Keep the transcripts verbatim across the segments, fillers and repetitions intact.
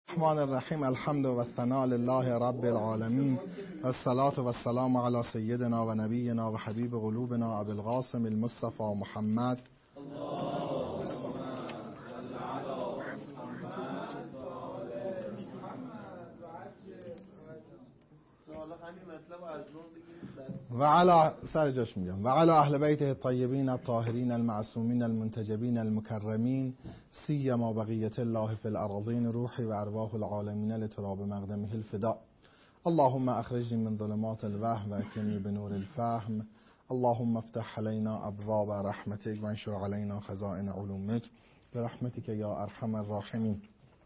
الرحمن الرحیم. الحمد و الثناء لله رب العالمین و الصلاة و السلام علی سیدنا و نبینا و حبیب قلوبنا ابی القاسم المصطفى محمد. و علی سر جاش میگم و علی اهل بیته الطیبین الطاهرین المعصومین المنتجبین المکرمین سیما بقیت الله فی الارضین روحی و ارواح العالمین لتراب مقدمه الفداء. اللهم اخرجنی من ظلمات الوهم و اکرمنی بنور الفهم. اللهم افتح علینا ابواب رحمتک و انشر علینا خزائن علومک برحمتک یا ارحم الراحمین.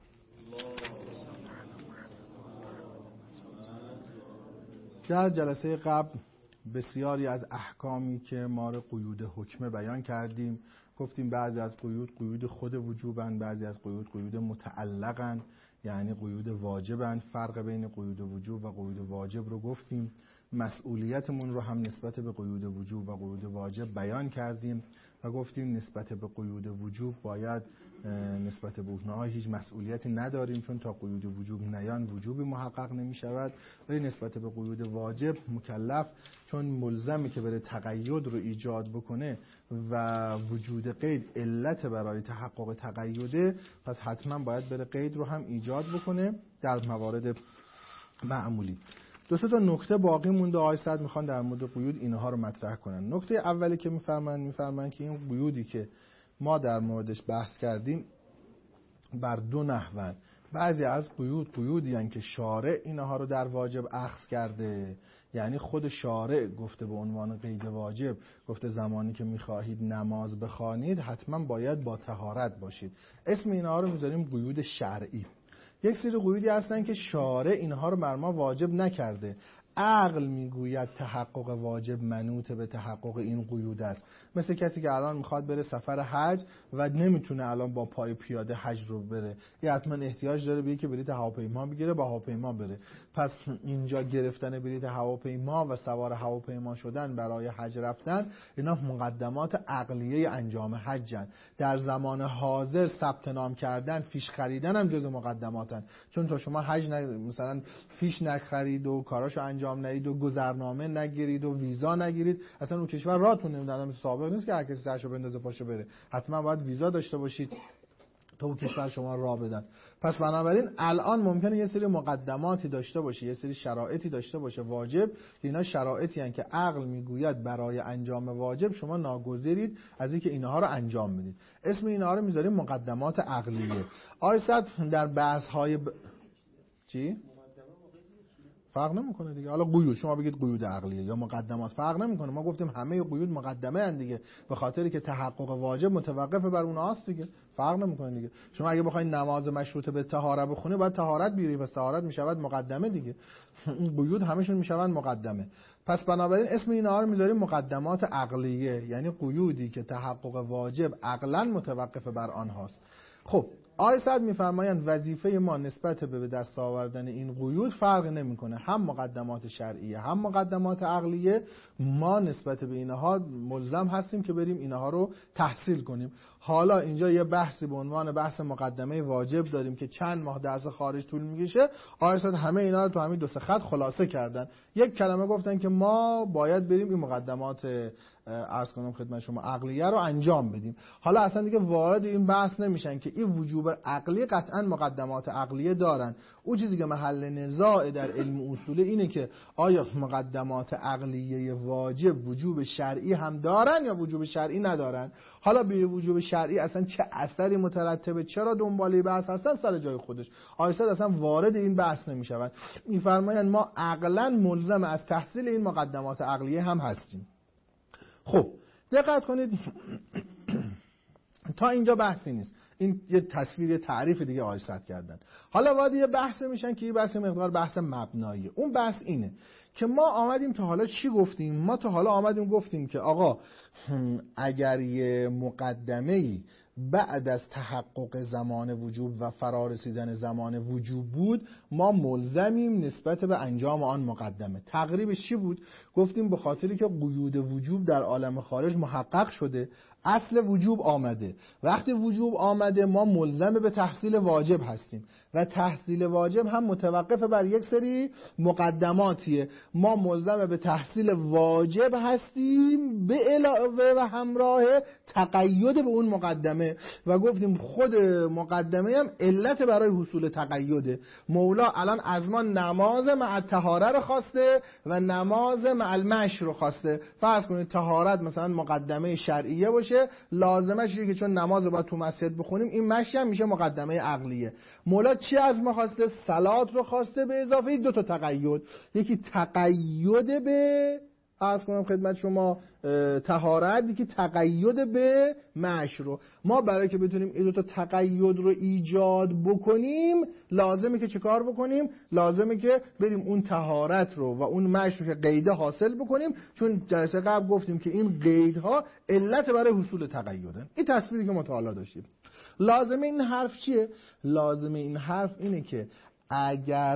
در جلسه قبل بسیاری از احکامی که ما رو قیود حکمه بیان کردیم. گفتیم بعضی از قیود قیود خود وجوبن، بعضی از قیود قیود متعلقن، یعنی قیود واجبن. فرق بین قیود وجوب و قیود واجب رو گفتیم. مسئولیتمون رو هم نسبت به قیود وجوب و قیود واجب بیان کردیم و گفتیم نسبت به قیود وجوب باید نسبت به اونها هیچ مسئولیتی نداریم، چون تا قیود وجوب نیان وجوبی محقق نمی شود. ولی نسبت به قیود واجب مکلف، چون ملزمی که بره تقید رو ایجاد بکنه و وجود قید علت برای تحقق تقیده، پس حتما باید بره قید رو هم ایجاد بکنه در موارد معمولی. دو سه تا نکته باقی مونده. آقای سعد میخوان در مورد قیود اینها رو مطرح کنن. نکته اولی که میفرمایند میفرمایند که این قیودی که ما در موردش بحث کردیم بر دو نحون. بعضی از قیود قیودی هستند که شارع اینها رو در واجب اخذ کرده، یعنی خود شارع گفته به عنوان قید واجب، گفته زمانی که میخواهید نماز بخوانید حتما باید با طهارت باشید. اسم اینها رو میذاریم قیود شرعی. یک سری قیودی هستن که شارع اینها رو بر ما واجب نکرده، عقل میگوید تحقق واجب منوط به تحقق این قیود است. مثل کسی که الان میخواد بره سفر حج و نمیتونه الان با پای پیاده حج رو بره، یه حتما احتیاج داره به که بلیط هواپیما بگیره با هواپیما بره. پس اینجا گرفتن بلیط هواپیما و سوار هواپیما شدن برای حج رفتن، اینا مقدمات عقلیه انجام حجن. در زمان حاضر ثبت نام کردن، فیش خریدن هم جزء مقدماتن، چون تا شما حج ن... مثلا فیش نخرید و کاراشو انجام ندید و گذرنامه نگیرید و ویزا نگیرید، اصلا اون کشور راهتون نمیدونم. سابق نیست که هر کسی سرشو بندازه پاشو بره، حتما باید ویزا داشته باشید تا اون کشور شما راه بدن. پس بنابراین الان ممکنه یه سری مقدماتی داشته باشه، یه سری شرایطی داشته باشه واجب، که اینا شرایطی هستن که عقل میگوید برای انجام واجب شما ناگزیرید از اینکه اینها رو انجام بدید. اسم اینها رو میذاریم مقدمات عقلیه. آیسد در بحث های ب... چی؟ فرق نمیکنه دیگه. حالا قیود شما بگید قیود عقلیه یا مقدمات، فرق نمیکنه. ما گفتیم همه قیود مقدمه اند دیگه، به خاطری که تحقق واجب متوقف بر اونهاست دیگه. فرق نمیکنه دیگه. شما اگه بخواید نماز مشروطه به طهارت بخونه باید طهارت بیاری، پس طهارت میشود مقدمه دیگه. این قیود همشون میشوند مقدمه. پس بنابراین اسم اینا رو میذاریم مقدمات عقلیه، یعنی قیودی که تحقق واجب عقلا متوقف بر آنهاست. خب آیه صد میفرمایند وظیفه ما نسبت به دست آوردن این قیود فرق نمیکنه، هم مقدمات شرعیه هم مقدمات عقلیه. ما نسبت به اینها ملزم هستیم که بریم اینها رو تحصیل کنیم. حالا اینجا یه بحثی به عنوان بحث مقدمه واجب داریم که چند ماه درس خارج طول میکشه. آیه صد همه اینا رو تو همین دو سه خط خلاصه کردن. یک کلمه گفتن که ما باید بریم این مقدمات عرض کنم خدمت شما عقلیه رو انجام بدیم. حالا اصلا دیگه وارد این بحث نمیشن که این وجوب عقلی قطعا مقدمات عقلیه دارن. اون چیزی که محل نزاع در علم اصوله اینه که آیا مقدمات عقلیه واجب وجوب شرعی هم دارن یا وجوب شرعی ندارن. حالا به وجوب شرعی اصلا چه اثری مترتبه، چرا دنباله بحث هستن، سر جای خودش. آیسد اصلا وارد این بحث نمیشن. میفرمایند ما عقلا ملزم از تحصیل این مقدمات عقلیه هم هستیم. خب دقت کنید تا اینجا بحثی نیست. این یه تصویر، یه تعریف دیگه آیسد کردن. حالا وارد یه بحث میشن که این بحث مقدار بحث مبناییه. اون بحث اینه که ما آمدیم تا حالا چی گفتیم؟ ما تا حالا آمدیم گفتیم که آقا اگر یه مقدمه‌ای بعد از تحقق زمان وجوب و فرارسیدن زمان وجوب بود، ما ملزمیم نسبت به انجام آن مقدمه. تقریبش چی بود؟ گفتیم به خاطری که قیود وجوب در عالم خارج محقق شده، اصل وجوب آمده. وقتی وجوب آمده ما ملزم به تحصیل واجب هستیم و تحصیل واجب هم متوقف بر یک سری مقدماتیه. ما ملزم به تحصیل واجب هستیم به علاوه و همراه تقید به اون مقدمه و گفتیم خود مقدمه هم علت برای حصول تقیده. مولا الان از ما نماز مع طهاره رو خواسته و نماز مع المشی رو خواسته. فرض کنید طهارت مثلا مقدمه شرعیه باشه، لازمش اینه که چون نماز باید تو مسجد بخونیم، این مشی هم میشه مقدمه عقلیه. مولا چی از ما خواسته؟ صلات رو خواسته به اضافه دو تا تقید. یکی تقید به عرض کنم خدمت شما طهارت، یکی تقید به مشی رو. ما برای که بتونیم این دو تا تقید رو ایجاد بکنیم لازمه که چه کار بکنیم؟ لازمه که بریم اون طهارت رو و اون مشی رو که قیده حاصل بکنیم، چون جلسه قبل گفتیم که این قیدها علت برای حصول تقیدن. این تصویری که ما تا حالا داشتیم. لازمه این حرف چیه؟ لازمه این حرف اینه که اگر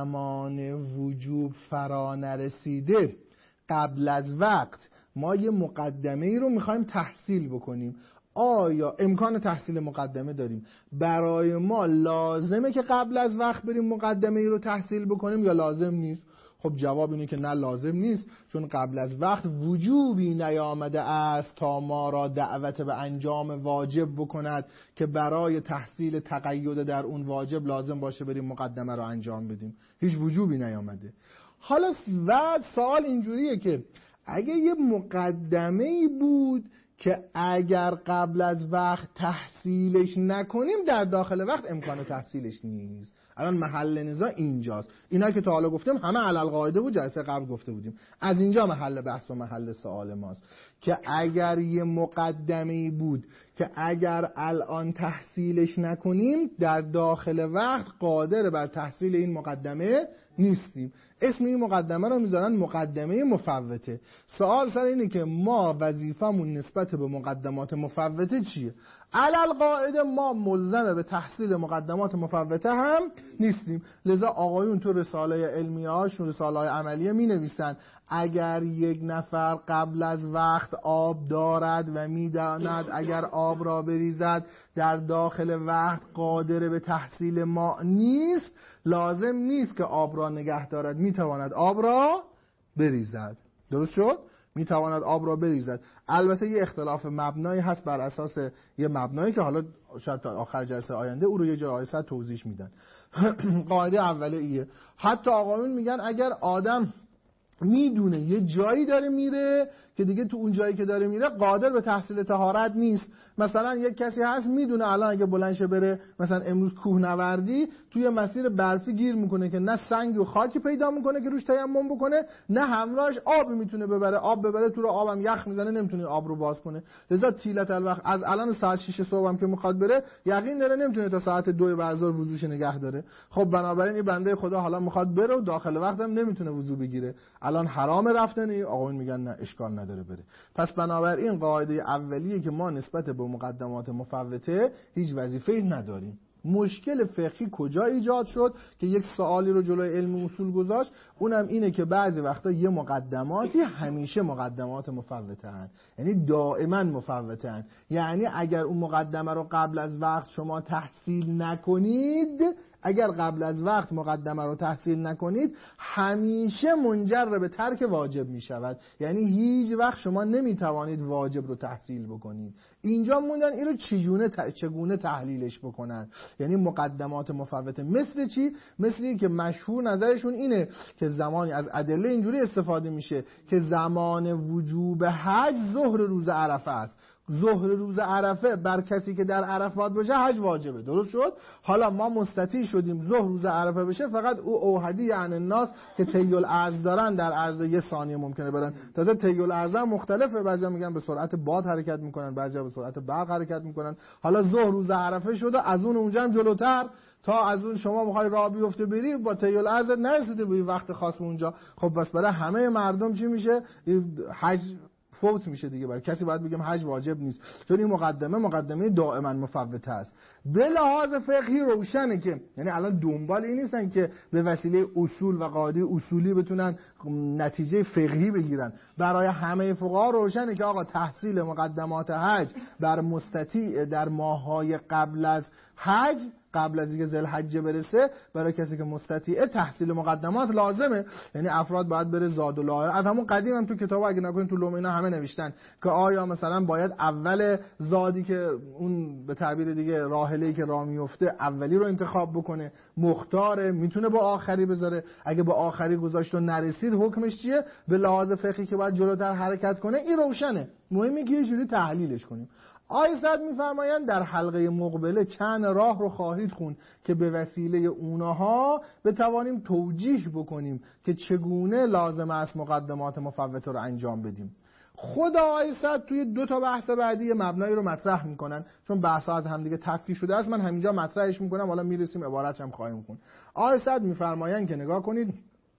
زمان وجوب فرا نرسیده قبل از وقت ما یه مقدمه ای رو میخوایم تحصیل بکنیم، آیا امکان تحصیل مقدمه داریم؟ برای ما لازمه که قبل از وقت بریم مقدمه ای رو تحصیل بکنیم یا لازم نیست؟ خب جواب اینه که نه، لازم نیست، چون قبل از وقت وجوبی نیامده است تا ما را دعوت به انجام واجب بکند که برای تحصیل تقید در اون واجب لازم باشه بریم مقدمه رو انجام بدیم. هیچ وجوبی نیامده. حالا بعد سوال اینجوریه که اگه یه مقدمه‌ای بود که اگر قبل از وقت تحصیلش نکنیم در داخل وقت امکان تحصیلش نیست. الان محل نزاع اینجاست. اینا که تا حالا گفتم همه علل قاعده بود، جلسه قبل گفته بودیم. از اینجا محل بحث و محل سوال ماست که اگر یه مقدمه‌ای بود که اگر الان تحصیلش نکنیم در داخل وقت قادر بر تحصیل این مقدمه نیستیم. اسم این مقدمه رو میذارن مقدمه مفوته. سوال سر اینه که ما وظیفمون نسبت به مقدمات مفوته چیه؟ علل قاعده ما ملزم به تحصیل مقدمات مفوته هم نیستیم. لذا آقایون تو رساله علمیه هاشون، رساله های عملیه می نویسن اگر یک نفر قبل از وقت آب دارد و میداند اگر آب را بریزد در داخل وقت قادر به تحصیل ماء نیست، لازم نیست که آب را نگه دارد، میتواند آب را بریزد. درست شد؟ میتواند آب را بریزد. البته یه اختلاف مبنایی هست بر اساس یه مبنایی که حالا شاید تا آخر جلسه آینده او رو یه جای آیسته توضیح میدن. قاعده اوله ایه. حتی آقایون میگن اگر آدم میدونه یه جایی داره میره که دیگه تو اون جایی که داره میره قادر به تحصیل طهارت نیست، مثلا یک کسی هست میدونه الان اگه بلندشه بره مثلا امروز کوهنوردی توی مسیر برفی گیر میکنه که نه سنگ و خاکی پیدا میکنه که روش تیمم بکنه، نه همراهش آب میتونه ببره، آب ببره تو رو آبم یخ میزنه نمیتونه آب رو باز کنه. لذا طیلت الوقت از الان ساعت شش صبح هم که میخواد بره یقین داره نمیتونه تا ساعت دو بعد ظهر وضوش نگه داره. خب بنابراین این بنده خدا حالا میخواد بره و داخل وقت هم نمیتونه وضو بگیره، الان حرام رفتنی. آقایون میگن نه اشکال نداره بره. پس بنابراین قاعده اولیه که ما نسبت به مقدمات مفوته هیچ وظیفه‌ای نداریم. مشکل فقهی کجا ایجاد شد که یک سوالی رو جلوی علم اصول گذاشت؟ اونم اینه که بعضی وقتا یه مقدماتی همیشه مقدمات مفوته هن، یعنی دائما مفوته هن. یعنی اگر اون مقدمه رو قبل از وقت شما تحصیل نکنید، اگر قبل از وقت مقدمه رو تحصیل نکنید همیشه منجر به ترک واجب می شود. یعنی هیچ وقت شما نمی توانید واجب رو تحصیل بکنید. اینجا موندن این رو چگونه چگونه تحلیلش بکنن. یعنی مقدمات مفوته مثل چی؟ مثل این که مشهور نظرشون اینه که زمانی از ادله اینجوری استفاده میشه که زمان وجوب حج ظهر روز عرفه است. ظهر روز عرفه بر کسی که در عرفات باشه حج واجبه. درست شد؟ حالا ما مستطیع شدیم ظهر روز عرفه بشه، فقط او اوحدی یعنی الناس که طی الارض دارن در عرض یه ثانیه ممکنه برن. تازه طی الارض هم مختلفه، بعضیا میگن به سرعت باد حرکت میکنن، بعضیا به سرعت برق حرکت میکنن. حالا ظهر روز عرفه شده، از اون اونجا هم جلوتر تا از اون شما میخوای راه بیفته بری با طی الارض نرسیده به وقت خاص اونجا. خب بس برای همه مردم چی میشه؟ حج فوت میشه دیگه. برای کسی باید بگم حج واجب نیست، چون این مقدمه مقدمه دائما مفوته است. به لحاظ فقهی روشنه که یعنی الان دنبال این نیستن که به وسیله اصول و قاعده اصولی بتونن نتیجه فقهی بگیرن. برای همه فقها روشنه که آقا تحصیل مقدمات حج بر مستطیع در ماه‌های قبل از حج، قبل از اینکه ذوالحجه برسه، برای کسی که مستطیعه تحصیل مقدمات لازمه. یعنی افراد باید بره زاد و لاهره. از همون قدیم هم تو کتاب اگه نکنین تو لوم اینا همه نوشتن که آیا مثلا باید اول زادی که اون به تعبیر دیگه راحله‌ای که راه میفته اولی رو انتخاب بکنه، مختاره، میتونه با آخری بذاره. اگه با آخری گذاشت و نرسید حکمش چیه؟ به لحاظ فقهی که باید جلوتر حرکت کنه. این روشنه. مهمه که یه جوری تحلیلش کنیم. آیه صد میفرمایند در حلقه مقبله چند راه رو خواهید خوند که به وسیله اونها بتوانیم توجیه بکنیم که چگونه لازم است مقدمات مفوته رو انجام بدیم. خود آیه صد توی دو تا بحث بعدی مبنایی رو مطرح میکنن، چون بحث‌ها از همدیگه تفکیک شده است. من همینجا مطرحش میکنم، حالا میرسیم عبارتش هم خواهیم خوند. آیه صد میفرمایند که نگاه کنید،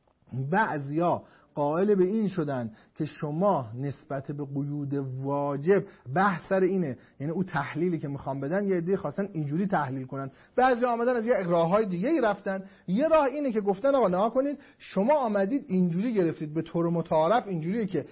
بعضیا قائل به این شدن که شما نسبت به قیود واجب، بحث سر اینه، یعنی اون تحلیلی که میخوام بدن یه عده خواستن اینجوری تحلیل کنن، بعضی آمدن از یه راههای دیگه ای رفتن. یه راه اینه که گفتن آقا نگاه کنید، شما آمدید اینجوری گرفتید به طور متعارف اینجوریه که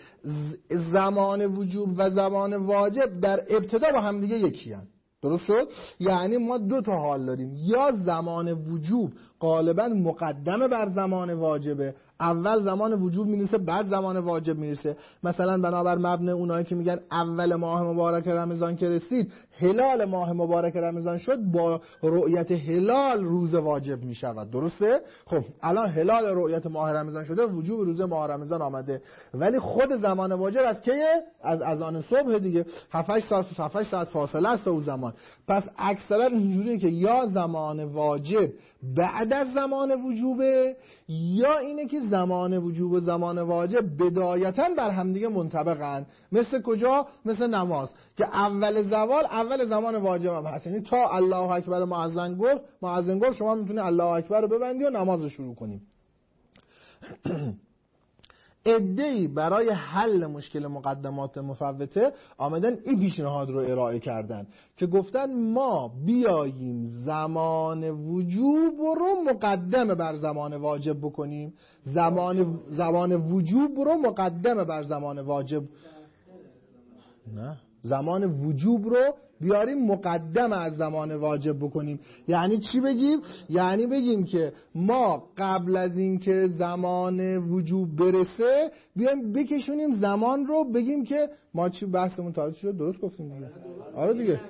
زمان وجوب و زمان واجب در ابتدا با هم دیگه یکی هن. درست شد؟ یعنی ما دو تا حال داریم، یا زمان وجوب غالبا مقدمه بر زمان واجبه، اول زمان وجوب میرسه بعد زمان واجب میرسه. مثلا بنابر مبنای اونایی که میگن اول ماه مبارک رمضان که رسید، هلال ماه مبارک رمضان شد، با رؤیت هلال روز واجب میشود. درسته؟ خب الان هلال رؤیت ماه رمضان شده، وجوب روز ماه رمضان آمده، ولی خود زمان واجب از کیه؟ از اذان صبح دیگه. هفت هشت ساعت هفت هشت ساعت فاصله است اون زمان. پس اکثرا اینجوریه که یا زمان واجب بعد از زمان وجوبه، یا اینه که زمان وجوب و زمان واجب بدایتا بر همدیگه منطبقن. مثل کجا؟ مثل نماز که اول زوال اول زمان واجب هم هست، یعنی تا الله اکبر مؤذن گفت مؤذن گفت شما میتونی الله اکبر رو ببندی و نماز رو شروع کنی. عده‌ای برای حل مشکل مقدمات مفوته آمدن این پیشنهاد رو ارائه کردن که گفتن ما بیاییم زمان وجوب رو مقدم بر زمان واجب بکنیم، زمان زمان وجوب رو مقدم بر زمان واجب، نه زمان وجوب رو بیاریم مقدم از زمان واجب بکنیم. یعنی چی بگیم؟ یعنی بگیم که ما قبل از اینکه زمان وجوب برسه بیایم بکشونیم زمان رو، بگیم که ما چی بحثمون تاریخ شد، درست گفتیم دیگه. آره دیگه،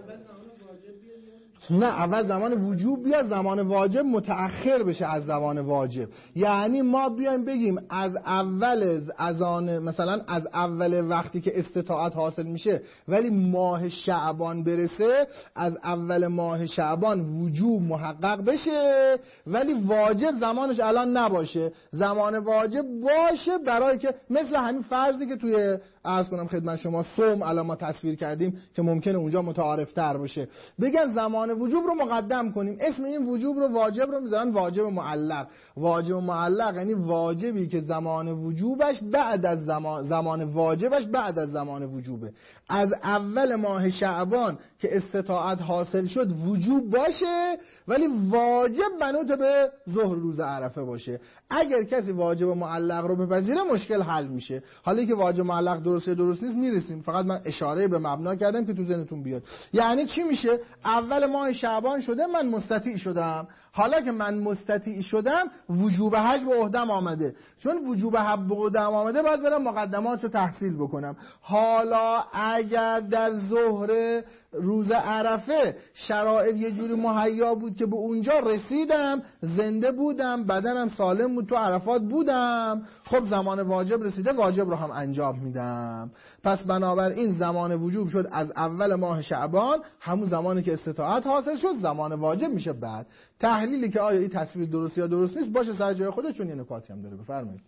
نه اول زمان وجوب بیاد، زمان واجب متأخر بشه از زمان واجب. یعنی ما بیایم بگیم از اول از آن مثلا از اول وقتی که استطاعت حاصل میشه ولی ماه شعبان برسه، از اول ماه شعبان وجوب محقق بشه ولی واجب زمانش الان نباشه، زمان واجب باشه، برای که مثل همین فرضی که توی عرض کنم خدمت شما صوم الان ما تصویر کردیم که ممکنه اونجا متعارف تر باشه، بگن زمان وجوب رو مقدم کنیم. اسم این وجوب رو واجب رو میذارن واجب معلق. واجب معلق یعنی واجبی که زمان وجوبش بعد از زمان زمان واجبش بعد از زمان وجوبه. از اول ماه شعبان که استطاعت حاصل شد وجوب باشه ولی واجب منوط به ظهر روز عرفه باشه. اگر کسی واجب معلق رو بپذیره مشکل حل میشه. حالا که واجب معلق درسته درست نیست میرسیم، فقط من اشاره به مبنا کردم که تو ذهنتون بیاد. یعنی چی میشه؟ اول ماه شعبان شده، من مستطیع شدم، حالا که من مستطیع شدم وجوب حج به عهدم آمده، چون وجوب حج به عهدم آمده باید برم مقدمات رو تحصیل بکنم. حالا اگر در ظهر روز عرفه شرایط یه جوری مهیا بود که به اونجا رسیدم، زنده بودم، بدنم سالم بود، تو عرفات بودم، خب زمان واجب رسیده، واجب رو هم انجام میدم. پس بنابراین زمان وجوب شد از اول ماه شعبان، همون زمانی که استطاعت حاصل شد زمان واجب میشه. بعد تحلیلی که آیا این تصویر درست یا درست نیست باشه سر جای خودش، چون یه نکاتی هم داره. بفرمایید.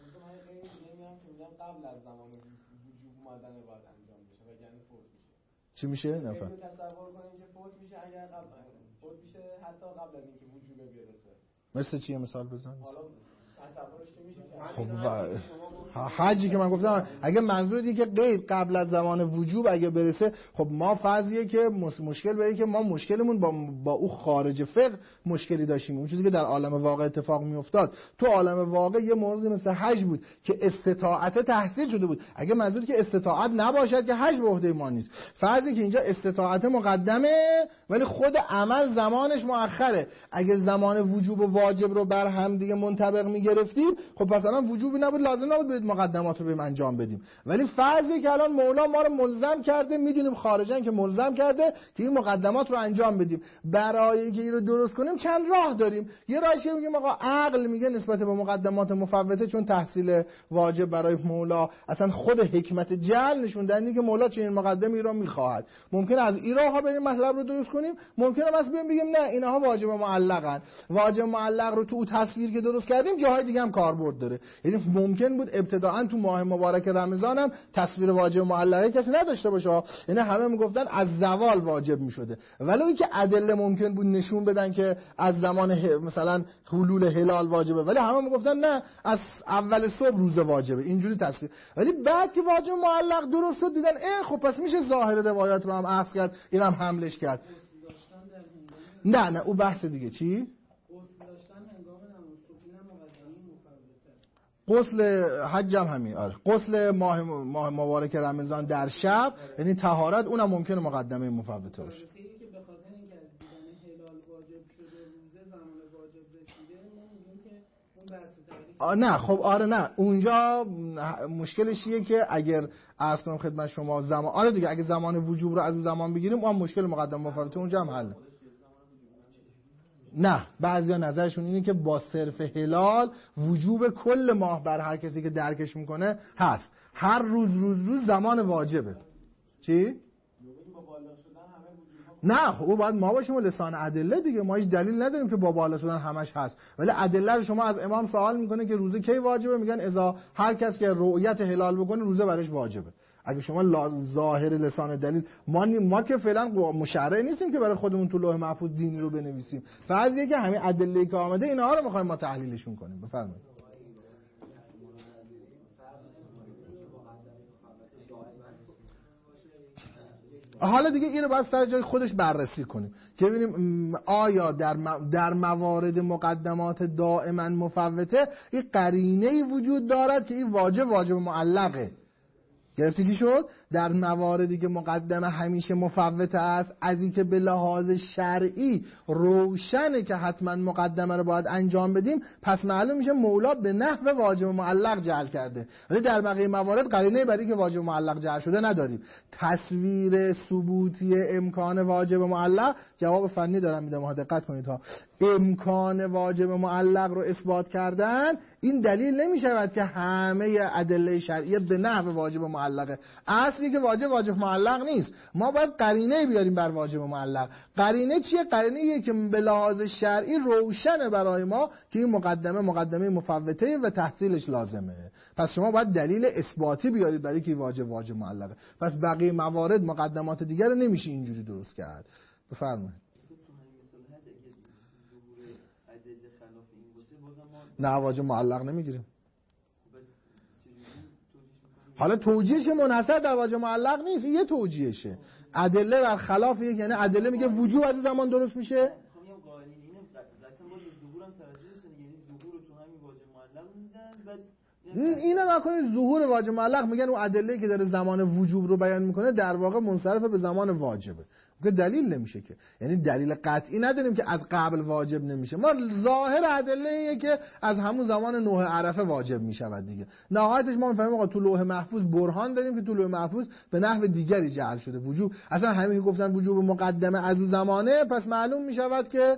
قبل از زمان وجوب اومدن باید انجام بشه وگرنه فوت میشه. چی میشه؟ نفهم. تصور کنیم که فوت میشه، اگر قبل فوت میشه حتی قبل از اینکه وجوب برسه. مثل چیه مثال بزن؟ حالا خب حجی که من گفتم اگه منظور دیگه که قید قبل از زمان وجوب اگه برسه، خب ما فرضیه که مشکل به که ما مشکلمون با با او خارج فقه مشکلی داشتیم، اون چیزی که در عالم واقع اتفاق میافتاد تو عالم واقع یه موردی مثل حج بود که استطاعت تحصیل شده بود. اگه منظور که استطاعت نباشد که حج به عهده ما نیست. فرضی که اینجا استطاعت مقدمه ولی خود عمل زمانش مؤخره. اگه زمان وجوب و واجب رو بر هم دیگه منطبق میگرفتیم، خب پس الان وجوبی نبود، لازم نبود برید مقدمات رو بریم انجام بدیم. ولی فرضی که الان مولا ما رو ملزم کرده، میدونیم خارجن که ملزم کرده که این مقدمات رو انجام بدیم. برای اینکه این رو درست کنیم چند راه داریم. یه راهش میگیم آقا عقل میگه نسبت به مقدمات مفوته، چون تحصیل واجب برای مولا اصلا خود حکمت جعل نشون دهنده که مولا چنین مقدمی رو میخواهد. ممکن از این راه‌ها بریم مطلب رو درست کنیم، ممکنه بس بگیم بگیم نه اینها واجب معلقن. واجب معلق رو تو تصویر که درست کردیم جاهای دیگه هم کاربرد داره. یعنی ممکن بود ابتداءً تو ماه مبارک رمضان هم تصویر واجب معلقه کسی نداشته باشه، یعنی همه میگفتن از زوال واجب میشده، ولی اینکه ادله ممکن بود نشون بدن که از زمان مثلا حلول هلال واجبه، ولی همه میگفتن نه از اول صبح روز واجبه، اینجوری تصویر. ولی بعد که واجب معلق درست شد دیدن اه خب پس میشه ظاهر روایت رو هم اخذ کرد، اینم حملش کرد. نه نه او بحث دیگه. چی؟ غسل حج هم همین. آره غسل ماه ماه مبارک رمضان در شب یعنی طهارت، اونم ممکنه مقدمه مفوته باشه. نه خب آره نه اونجا مشکلش اینه که اگر عرض کنم خدمت شما زمان آره دیگه اگه زمان وجوب رو از اون زمان بگیریم اون مشکل مقدم مفوته اونجا هم حل. نه بعضیا نظرشون اینه که با صرف هلال وجوب کل ماه بر هر کسی که درکش میکنه هست، هر روز روز روز زمان واجبه. چی؟ نه خب او باید ما باشیم و لسان ادله دیگه، ما هیچ دلیل نداریم که با بالا شدن همش هست، ولی ادله رو شما از امام سوال میکنه که روزه کی واجبه، میگن اذا هر کس که رؤیت هلال بکنه روزه برش واجبه. اگه شما ظاهر لسان دلیل ما ما که فعلا مشرع نیستیم که برای خودمون تو لوح محفوظ دینی رو بنویسیم، فرضیه که همین ادله که آمده اینها رو میخوایم ما تحلیلشون کنیم. بفرمایید. حالا دیگه اینو باید سر جای خودش بررسی کنیم که ببینیم آیا در در موارد مقدمات دائما مفوته این قرینه‌ای وجود دارد که این واجب واجب معلقه. گرفتی چی شد؟ در مواردی که مقدمه همیشه مفوته است، از این که به لحاظ شرعی روشنه که حتما مقدمه رو باید انجام بدیم، پس معلوم میشه مولا به نحو واجب معلق جعل کرده. ولی در بقیه موارد قرینه برای که واجب معلق جعل شده نداریم. تصویر ثبوتی امکان واجب معلق، جواب فنی دارم میدم ها دقت کنید ها، امکان واجب معلق رو اثبات کردن این دلیل نمیشود که همه ادله شرعیه به نحو واجب معلقه. اصلی که واجب واجب معلق نیست، ما باید قرینه بیاریم بر واجب معلق. قرینه چیه؟ قرینه ایه که به لحاظ شرعی روشنه برای ما که این مقدمه مقدمه مفوته و تحصیلش لازمه. پس شما باید دلیل اثباتی بیارید برای که واجب واجب معلقه. پس بقیه موارد مقدمات دیگر رو نمیشه اینجوری درست کرد. بفرمایید. نه واجب معلق نمیگیریم. حالا توجیهش منحصر در واجب معلق نیست، یه توجیهشه. ادله بر خلاف یک، یعنی ادله میگه وجوب از زمان درست میشه. اینا نکنید ظهور واجب معلق میگن اون ادله که داره زمان وجوب رو بیان میکنه در واقع منصرف به زمان واجبه، که دلیل نمیشه که، یعنی دلیل قطعی نداریم که از قبل واجب نمیشه. ما ظاهر ادله ایه که از همون زمان نوح عرفه واجب میشود دیگه. نهایتش ما میفهمیم آقا تو لوح محفوظ برهان داریم که تو لوح محفوظ به نحو دیگری جعل شده وجوب. اصلا همین که گفتن وجوب مقدمه از اون زمانه، پس معلوم میشود که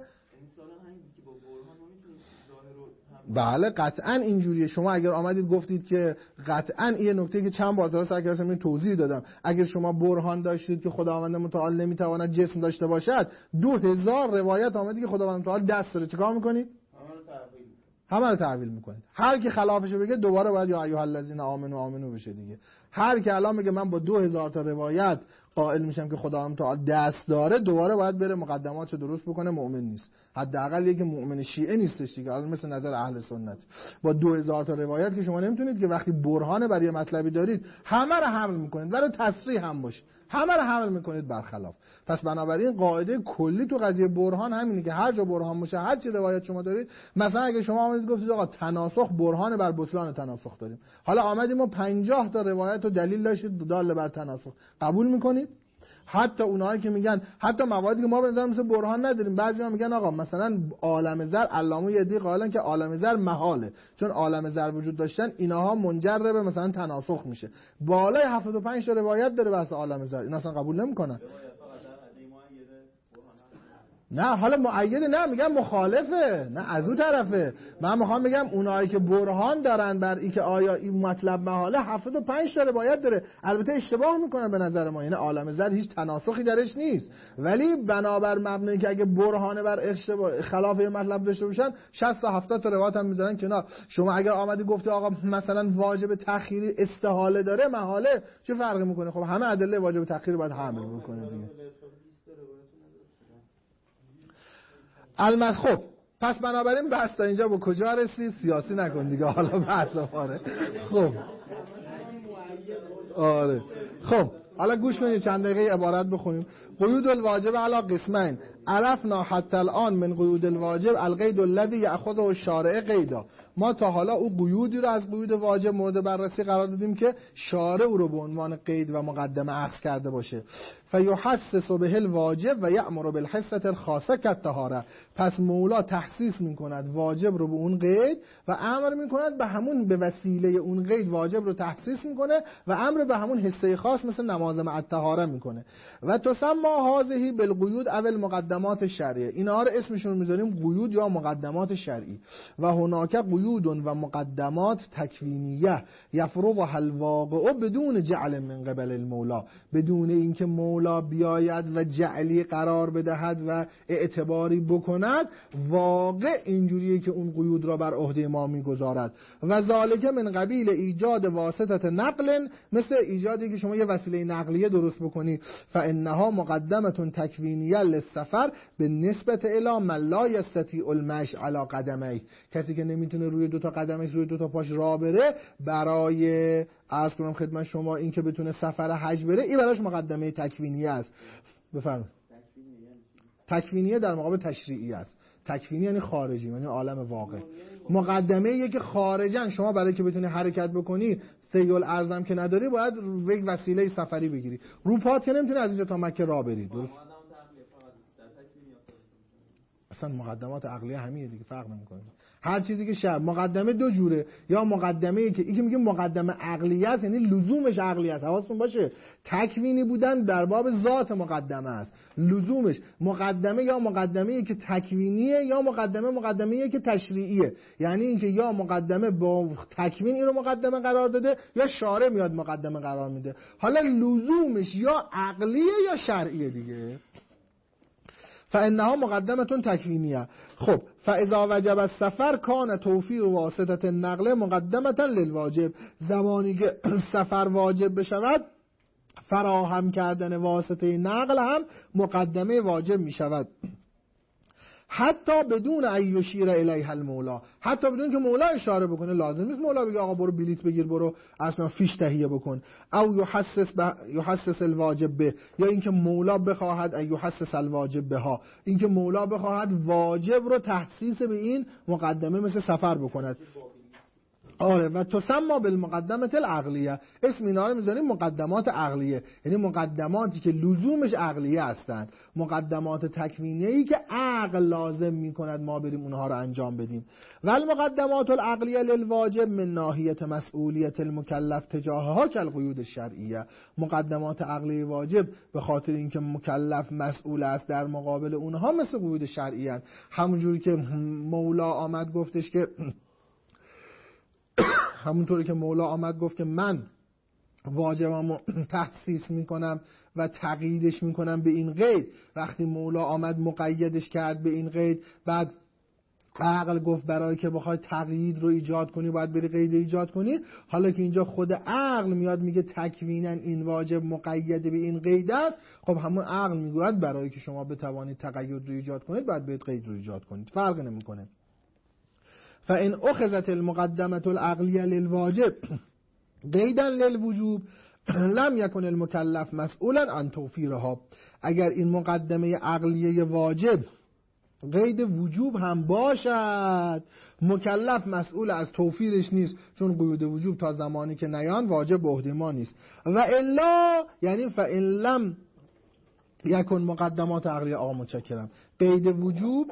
بله قطعا اینجوریه. شما اگر آمدید گفتید که قطعا این نکته که چند بار درست اگر من توضیح دادم، اگر شما برهان داشتید که خداوند متعال نمیتواند جسم داشته باشد، دو هزار روایت آمده که خداوند متعال دست داره، چیکار میکنید؟ همه رو تحویل میکنید. هر کی خلافشو بگه دوباره باید یا ایها الذین آمنو آمنو بشه دیگه. هر کی الان میگه من با دو هزار تا روایت قائل میشم که خداوند تعالی دست داره، دوباره باید بره مقدماتشو درست بکنه. مؤمن نیست، حداقل یکی مؤمن شیعه نیستش دیگه. الان مثل نظر اهل سنت با دو هزار تا روایت که شما نمیتونید که وقتی برهان برای مطلبی دارید همه رو حمل میکنید، ولی تصریح هم باشه همه رو حمل میکنید برخلاف. پس بنابراین قاعده کلی تو قضیه برهان همینه که هر جا برهان باشه، هر چی روایت شما دارید، مثلا اگه شما آمدید گفتید آقا تناسخ برهان بر بطلان تناسخ داریم، حالا آمدیم و پنجاه تا روایت و دلیل داشتید دال بر تناسخ، قبول میکنید؟ حتی اونایی که میگن حتی مواردی که ما به نظر مثل برهان نداریم، بعضیا میگن آقا مثلا عالم زر، علامه یدی قائلن که عالم زر محاله، چون عالم زر وجود داشتن اینها منجر به مثلا تناسخ میشه. بالای هفتاد و پنج تا روایت داره بحث عالم زر، اینا اصلا قبول نمیکنن. نه حالا مؤیده نه، میگم مخالفه، نه از اون طرفه. من میخوام بگم اونایی که برهان دارن بر این که آیا این مطلب محاله، هفتاد و پنج تا روایت داره. البته اشتباه میکنن به نظر ما، یعنی عالم زر هیچ تناسخی درش نیست، ولی بنابر مبنایی که اگه برهان بر اشتباه خلاف مطلب داشته باشن شصت تا هفتاد تا روایت هم میذارن کنار. شما اگر آمدی گفتی آقا مثلا واجب تأخیری استحاله داره، محاله، چه فرقی میکنه؟ خب همه ادله واجب تأخیر باید حمل بکنه دیگه. المس خب پس بنابراین بحث تا اینجا با کجا رسید؟ سیاسی نکن دیگه حالا بحث فاره. خب آره خب حالا گوش کنید چند دقیقه عبارت بخونیم. قیود الواجب علی قسمین عرفنا حتی الان من قیود الواجب القید الذی یأخذه الشارع قیدا. ما تا حالا او قیودی رو از قیود واجب مورد بررسی قرار دادیم که شارع او رو به عنوان قید و مقدمه اخذ کرده باشه. فیحسس به الواجب و یأمر بالحصة الخاصه کالطهاره. پس مولا تحسیس میکند واجب رو به اون قید و امر میکند به همون، به وسیله اون قید واجب رو تحسیس میکنه و امر به همون حصه خاص مثل نماز مع الطهاره میکنه. و تسمى هذه بالقیود او المقدمات شرعیه. اینا رو اسمشون میذاریم قیود یا مقدمات شرعی. و هناک قیود و مقدمات تکوینیه یفرضها الواقع بدون جعل من قبل المولا، بدون اینکه مولا بیاید و جعلی قرار بدهد و اعتباری بکند، واقع اینجوریه که اون قیود را بر عهده ما میگذارد. و ذالک من قبیل ایجاد واسطه نقل، مثل ایجادی که شما یه وسیله نقلیه درست بکنی. فانها مقدمه تکوینیه للسفر بالنسبه الی من لا یستطیع المشی علی قدمیه. کسی که نمیتونه روی دو تا قدمش، روی دو تا پاش راه بره، برای عرض کنم خدمت شما این که بتونه سفر حج بره، این براش مقدمه تکوینیه است. بفرمایید. تکوینیه در مقابل تشریعیه است. تکوینی یعنی خارجی، یعنی عالم واقع. مقدمه یه که خارجن، شما برای که بتونی حرکت بکنی، سیل ارزم که نداری، باید یک وسیله سفری بگیری. رو پات که نمیتونی از اینجا تا مکه راه بری. درست؟ اصلا مقدمات عقلیه همینه دیگه، فرق نمیکنه. هر چیزی که شب مقدمه دو جوره، یا مقدمه که این که میگیم مقدمه عقلیه است، یعنی لزومش عقلیه است. حواستون باشه تکوینی بودن در باب ذات مقدمه است، لزومش مقدمه یا مقدمه که تکوینیه یا مقدمه مقدمه که تشریعیه. یعنی اینکه یا مقدمه با تکوین اینو مقدمه قرار داده، یا شارع میاد مقدمه قرار میده. حالا لزومش یا عقلیه یا شرعیه دیگه. فانها مقدمه تکوینیه. خب فاذا وجب السفر کان توفیر واسطه النقل مقدمه للواجب. زمانی که سفر واجب بشود، فراهم کردن واسطه نقل هم مقدمه واجب می شود. حتی بدون ان یشیر الیها المولا، حتی بدون که مولا اشاره بکنه. لازم نیست مولا بگه آقا برو بلیط بگیر، برو اصلا فیش تهیه بکن. او یحسس ب... یحسس الواجب به، یا اینکه مولا بخواهد ان یحسس الواجب بها، اینکه مولا بخواهد واجب رو تحسیس به این مقدمه مثل سفر بکند. آره. و تسمى بالمقدمه العقلیه. اسم اینا رو میذاریم مقدمات عقلیه، یعنی مقدماتی که لزومش عقلیه هستند. مقدمات تکوینیه‌ای که عقل لازم میکند ما بریم اونها رو انجام بدیم. و المقدمات العقلیه للواجب من ناحیه مسئولیت المکلف تجاهها کالقیود الشرعیه. مقدمات عقلی واجب به خاطر اینکه مکلف مسئول است در مقابل اونها مثل قیود شرعیه. همونجوری که مولا آمد گفتش که همونطوری که مولا آمد گفت که من واجبمو تخصیص میکنم و تقییدش میکنم به این قید. وقتی مولا آمد مقیدش کرد به این قید، بعد عقل گفت برای که بخوای تقیید رو ایجاد کنی باید بری قید ایجاد کنی، حالا که اینجا خود عقل میاد میگه تکوینا این واجب مقید به این قید است، خب همون عقل میگوید برای که شما بتوانید تقید رو ایجاد کنید باید برید قید رو ایجاد کنید، فرق نمیکنه. فإن أخذت المقدمة العقلیه للواجب قیدا للوجوب لم یکن المکلف مسئولا عن توفیرها. اگر این مقدمه عقلیه واجب قید وجوب هم باشد، مکلف مسئول از توفیرش نیست، چون قید وجوب تا زمانی که نیان واجب به عهده ما نیست. و الا یعنی فإن لم یکن مقدمات عقلیه. آقا متشکرم. قید وجوب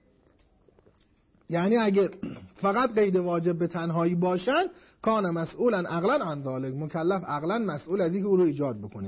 یعنی اگر فقط قید واجب به تنهایی باشن، کان مسئولا عقلا عن ذلک، مکلف عقلا مسئول از اینکه او رو ایجاد بکنه.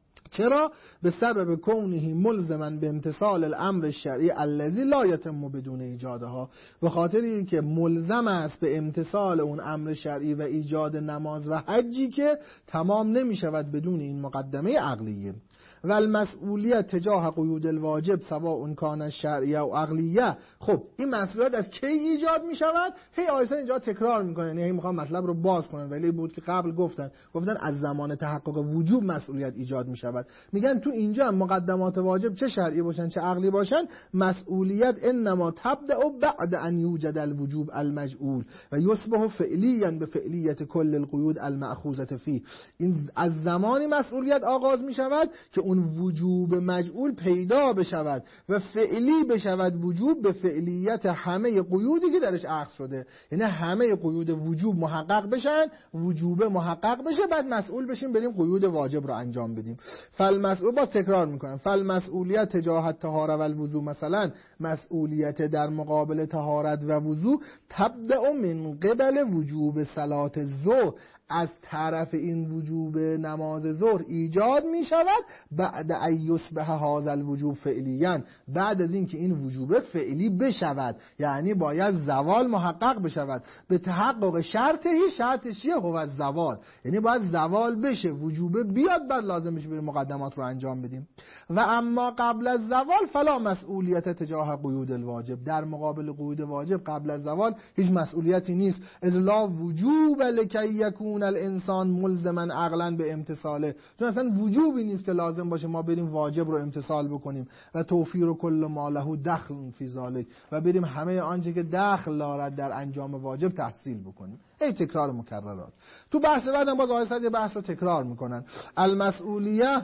چرا؟ به سبب کونه ملزما به امتثال الامر الشرعی الذی لا یتم بدون ایجادها، به خاطر اینکه ملزم است به امتثال اون امر شرعی و ایجاد نماز و حجی که تمام نمی شود بدون این مقدمه عقلیه. و المسئولیت تجاه قیود الواجب سواء کان شرعیه و عقلیه. خب این مسئولیت از کی ایجاد می شود؟ هی آیسان اینجا تکرار میکنن، یعنی هی میخوام مطلب رو باز کنن، ولی بود که قبل گفتن گفتن از زمان تحقق وجوب مسئولیت ایجاد می شود. میگن تو اینجا مقدمات واجب چه شرعی باشن چه عقلی باشن، مسئولیت انما تبدأ بعد ان یوجد الوجوب المجعول و یصبح فعلیا به فعلیت کل القیود المأخوذة فيه. این از زمانی مسئولیت آغاز می شود که اون وجوب مجعول پیدا بشود و فعلی بشود وجوب به فعلیت همه قیودی که درش اخذ شده، یعنی همه قیود وجوب محقق بشن، وجوب محقق بشه، بعد مسئول بشیم بریم قیود واجب رو انجام بدیم. فالمسئول، با تکرار میکنم، فالمسئولیت تجاه طهاره و الوضو، مثلا مسئولیت در مقابل طهارت و وضو تبدأ من قبل وجوب صلاة الظهر، از طرف این وجوب نماز ظهر ایجاد می شود بعد ان یصبح هذا الوجوب فعلیا، بعد از اینکه این وجوب فعلی بشود، یعنی باید زوال محقق بشود. به تحقق شرطی، شرطش چیه؟ هو الزوال، یعنی باید زوال بشه، وجوب بیاد، بعد لازم بشه بریم مقدمات رو انجام بدیم. و اما قبل از زوال فلا مسئولیت تجاه قیود الواجب، در مقابل قیود واجب قبل از زوال هیچ مسئولیتی نیست. الا وجوب لکی یکون الانسان ملزما عقلا به امتثاله، چون اصلا وجوبی نیست که لازم باشه ما بریم واجب رو امتثال بکنیم. و توفیر کل ما له دخل فی ذلک، و بریم همه آنچه که دخل دارد در انجام واجب تحصیل بکنیم. ای تکرار مکررات. تو بحث بعدم باز آیه یه بحث رو تکرار میکنن، المسئولیه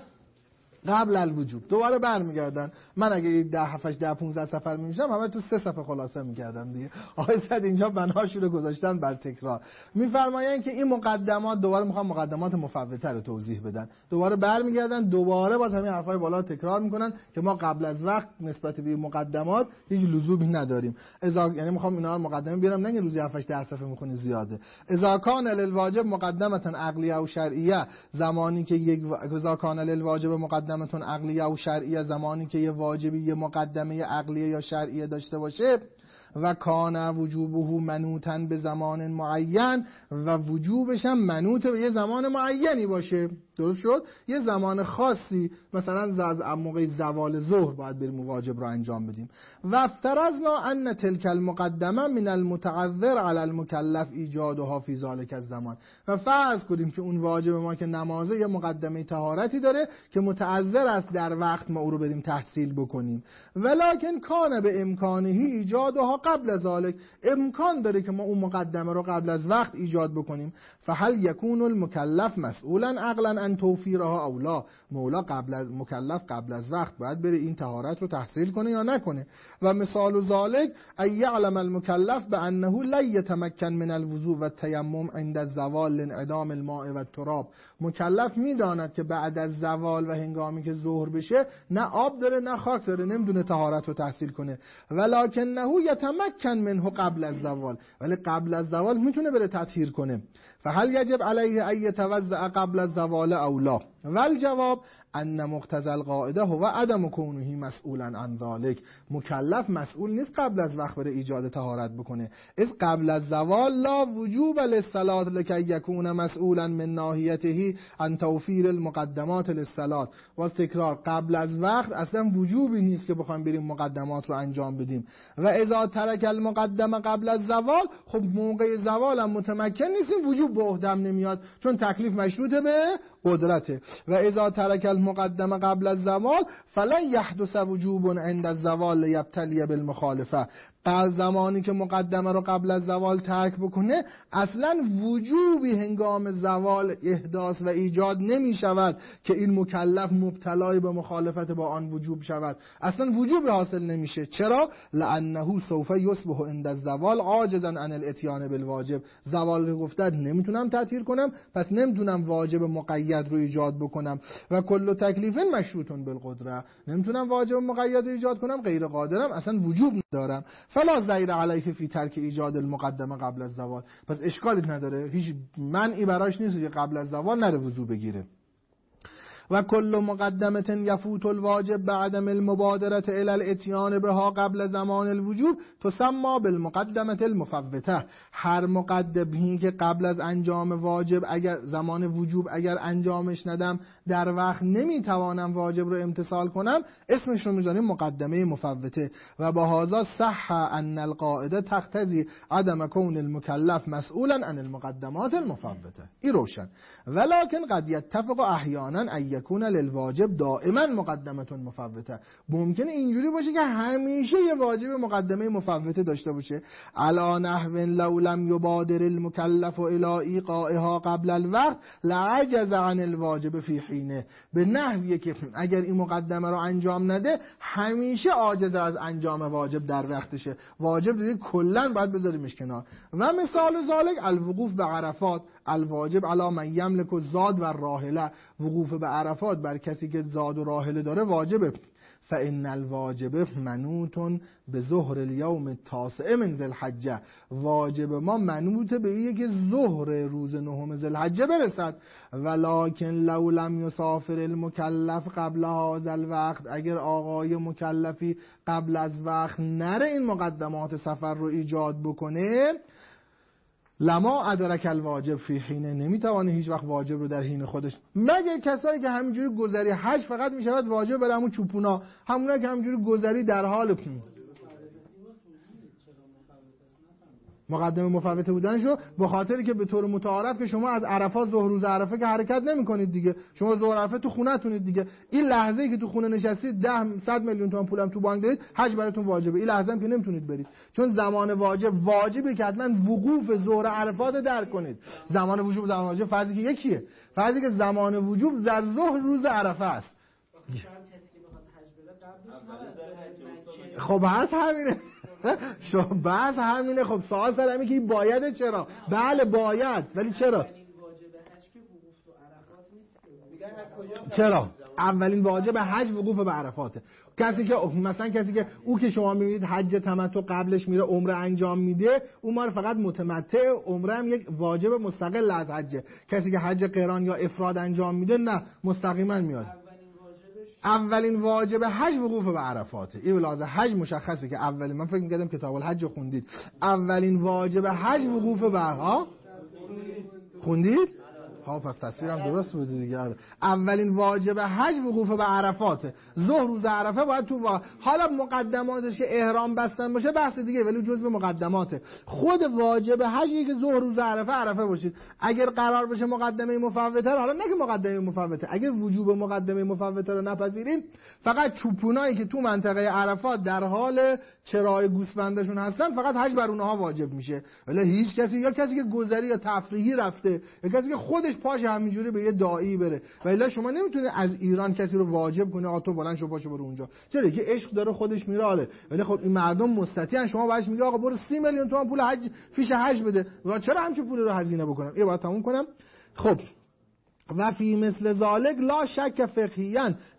قبل الوجوب. دوباره برمیگردن، من اگه ده هفتش ده پونزده سفر میشم همه تو سه صفحه خلاصه میکردم دیگه. آقای صد اینجا بناشو رو گذاشتن بر تکرار. میفرمایند که این مقدمات، دوباره میخوام مقدمات مفوته رو توضیح بدن، دوباره برمیگردن دوباره باز همین حرفای بالا تکرار میکنن که ما قبل از وقت نسبت به مقدمات هیچ لزومی نداریم. اذا یعنی میخوام اینا رو مقدمه بیارم، نه روزی هفتش ده صفحه میخونی زیاده. اذا کان للواجب مقدمه عقلیه و شرعیه، زمانی که یک اذا کان للواجب مقدمه مقدمتون عقلیه و شرعیه، زمانی که یه واجبی یه مقدمه عقلیه یا شرعیه داشته باشه، و کان وجوبه منوطا به زمان معین، و وجوبش هم منوط به یه زمان معینی باشه. درست شد؟ یه زمان خاصی، مثلا از موقع زوال ظهر باید بریم واجب رو انجام بدیم. و افترضنا ان تلک المقدمه من المتعذر علی المکلف ایجادها فی ذلک الزمان، و فرض کنیم که اون واجب ما که نمازه یه مقدمه طهارتی داره که متعذر است در وقت ما او رو بریم تحصیل بکنیم. ولکن کان به امکانه ایجادها قبل از ذلک، امکان داره که ما اون مقدمه رو قبل از وقت ایجاد بکنیم. فهل یکون المکلف مسئولا عقلا ان توفیرها او لا، مولا قبل از مکلف قبل از وقت باید بره این طهارت رو تحصیل کنه یا نکنه. و مثال ذلک ای یعلم المکلف بانه لا یتمکن من الوضوء و التیمم عند الزوال لانعدام الماء و التراب، مکلف میداند که بعد از زوال و هنگامی که ظهر بشه نه آب داره نه خاک داره، نمیدونه طهارت رو تحصیل کنه. ولکنه یتمکن منه قبل از زوال، ولی قبل از زوال میتونه بره تطهیر کنه. فهل یجب علیه ان یتوضأ قبل الزوال او لا؟ والجواب ان مقتضى القاعده هو عدم کونه مسئولا عن ذلك. مکلف مسئول نیست قبل از وقت بره ایجاد طهارت بکنه. از قبل از زوال لا وجوب للصلاه لکی یکون مسئولا من ناحیته عن توفیر المقدمات للصلاه. و تکرار، قبل از وقت اصلا وجوبی نیست که بخوایم بریم مقدمات رو انجام بدیم. و اذا ترک المقدمه قبل از زوال، خب موقع زوال هم متمکن نیستیم، وجوب به عهدم نمیاد چون تکلیف مشروطه به قدرته. و اذا ترک المقدمه قبل الزوال فلن يحدث وجوب عند الزوال یبتلی بالمخالفه. از زمانی که مقدمه رو قبل از زوال ترک بکنه اصلا وجوبی هنگام زوال احداث و ایجاد نمی شود که این مکلف مبتلای به مخالفت با آن وجوب شود. اصلا وجوبی حاصل نمیشه. چرا؟ لانه سوف یصبح عند الزوال عاجزا عن الاتیان بالواجب. زوال رو گفتن نمیتونم تطهیر کنم، پس نمیتونم واجب مقید رو ایجاد بکنم. و کل تکلیف مشروط بالقدره، نمیتونم واجب مقید رو ایجاد کنم، غیر قادرم، اصلا وجوب ندارم. فلا ضیر علیه فی ترک ایجاد المقدمه قبل از زوال. پس اشکالی نداره، هیچ منعی براش نیست که قبل از زوال نره وضو بگیره. و کل مقدمه یفوت الواجب بعدم المبادره الی الاتیان بها قبل زمان الوجوب تسمى بالمقدمه المفوته. هر مقدمه‌ای که قبل از انجام واجب اگر زمان وجوب اگر انجامش ندم در وقت نمیتوانم واجب رو امتثال کنم، اسمش رو میذاریم مقدمه مفوته. و با هذا صح ان القاعده تقتضی عدم کون المکلف مسئولا عن المقدمات المفوته. این روشن. ولکن قد یتفق احیانا یکون للواجب دائما مقدمه مفوته. ممکنه اینجوری باشه که همیشه یه واجب مقدمه مفوته داشته باشه. علی نحو لو لم یبادر المکلف الى ایقاعها قبل الوقت لعجز عن الواجب فی حینه. به نحویه که اگر این مقدمه رو انجام نده همیشه عاجز از انجام واجب در وقتشه. واجب دیگه کلا باید بذاریمش کنار. و مثال ذالک الوقوف به عرفات الواجب علی من یملک الزاد و الراحله. وقوف به عرفات بر کسی که زاد و راحله داره واجبه. فإن الواجب منوط به ظهر اليوم التاسع من ذی الحجه. واجب ما منوط به اینه که ظهر روز نهم ذی الحجه برسد. ولکن لو لم یسافر المکلف قبل هذا الوقت، اگر آقای مکلفی قبل از وقت نره این مقدمات سفر رو ایجاد بکنه، لما ادرک الواجب فی حینه، نمیتوانه هیچ وقت واجب رو در حین خودش، مگر کسایی که همینجوری گذری حج فقط میشود واجب برای همون چوپونا، همونا که همینجوری گذری در حال مقدمه مفوته بودنشو به خاطری که به طور متعارف که شما از عرفات ظهر روز عرفه که حرکت نمی کنید دیگه، شما ظهر عرفه تو خونه تونید دیگه. این لحظه‌ای که تو خونه نشستید ده صد میلیون تومان پولم تو بانک دارید، حج براتون واجبه. این لحظه هم که نمیتونید برید، چون زمان واجب واجبه که حتما وقوف ظهر عرفات در کنید. زمان وجوب زمان واجب فرضی که یکیه، فرضی که زمان وجوب در ظهر روز عرفه است. خب هست همینه شو بس همینه. خب سوال سر همین که این بایده. چرا؟ بله باید، ولی چرا؟ چرا؟ اولین واجب حج وقوف به عرفاته. کسی که مثلا کسی که او که شما میبینید حج تمتع قبلش میره عمره انجام میده، اون ما فقط متمتع، عمره هم یک واجب مستقل از حجه. کسی که حج قران یا افراد انجام میده نه، مستقیما میاد. اولین واجب حج وقوف به عرفاته. این لازم حج مشخصه که اولین، من فکر می‌کردم کتاب الحج خوندید، اولین واجب حج وقوف به ها خوندید؟ ها پس تصویرم درست بود دیگه. اولین واجب حج وقوف به عرفاته. ظهر روز عرفه باید تو وا... حالا مقدماتش که احرام بستن باشه بحث دیگه، ولی جزء مقدماته. خود واجب حجی که ظهر روز عرفه عرفه باشید. اگر قرار بشه مقدمه مفوته، حالا نگه مقدمه مفوته، اگر وجوب مقدمه مفوته رو نپذیریم، فقط چوپونایی که تو منطقه عرفات در حال چرای گوسفندشون هستن فقط حج بر اونها واجب میشه. ولی هیچ کسی، یا کسی که گذری یا تفریحی رفته، یا کسی که خودش پاش همینجوری به یه داعی بره، ولی شما نمیتونه از ایران کسی رو واجب کنه آقا تو بلند شو پاشو برو اونجا. چرا؟ که عشق داره خودش میره آره، ولی خب این مردم مستطیعن. شما باش میگه آقا برو سی میلیون تومان پول حج فیش حج بده، و چرا همچین پولی رو هزینه بکنم؟ این باید تموم کنم. خب و فی مثل ذالک لا شک فقهیاً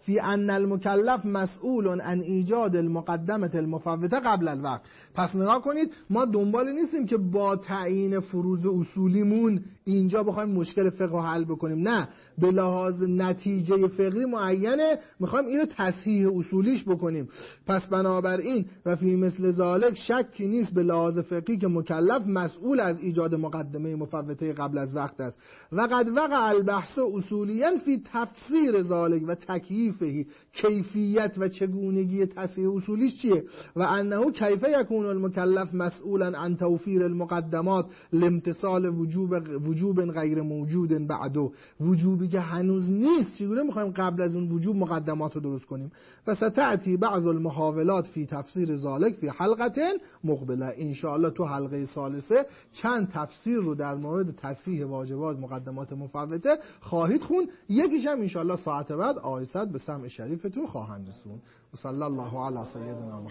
فی ان المکلف مسئول عن ایجاد المقدمه المفوته قبل الوقت. پس نگاه کنید ما دنبال نیستیم که با تعیین فروض اصولیمون اینجا بخوایم مشکل فقه رو حل بکنیم، نه، به لحاظ نتیجه فقهی معینه میخوایم اینو تصحیح اصولیش بکنیم. پس بنابراین و فی مثل ذالک شکی نیست به لحاظ فقهی که مکلف مسئول از ایجاد مقدمه مفوته قبل از وقت است. و قد وقع البحث اصولیا فی تفسیر ذالک و تکییفه، کیفیت و چگونگی تصحیح اصولیش چیه؟ و انه کیف یکون المکلف مسئولا عن توفیر المقدمات لامتصال وجوب وجوب غیر موجود بعدو، وجوبی که هنوز نیست چگونه میخوایم قبل از اون وجوب مقدمات رو درست کنیم. و ستأتی بعض المحاولات فی تفسیر ذالک فی حلقه مقبله. ان شاء الله تو حلقه ثالثه چند تفسیر رو در مورد تصحیح واجبات مقدمات مفوته خواهید خون. یکیش هم ان شاء الله ساعت بعد آیصد به سمع شریفتون خواهند رسون. و صلی الله علی سیدنا محمد.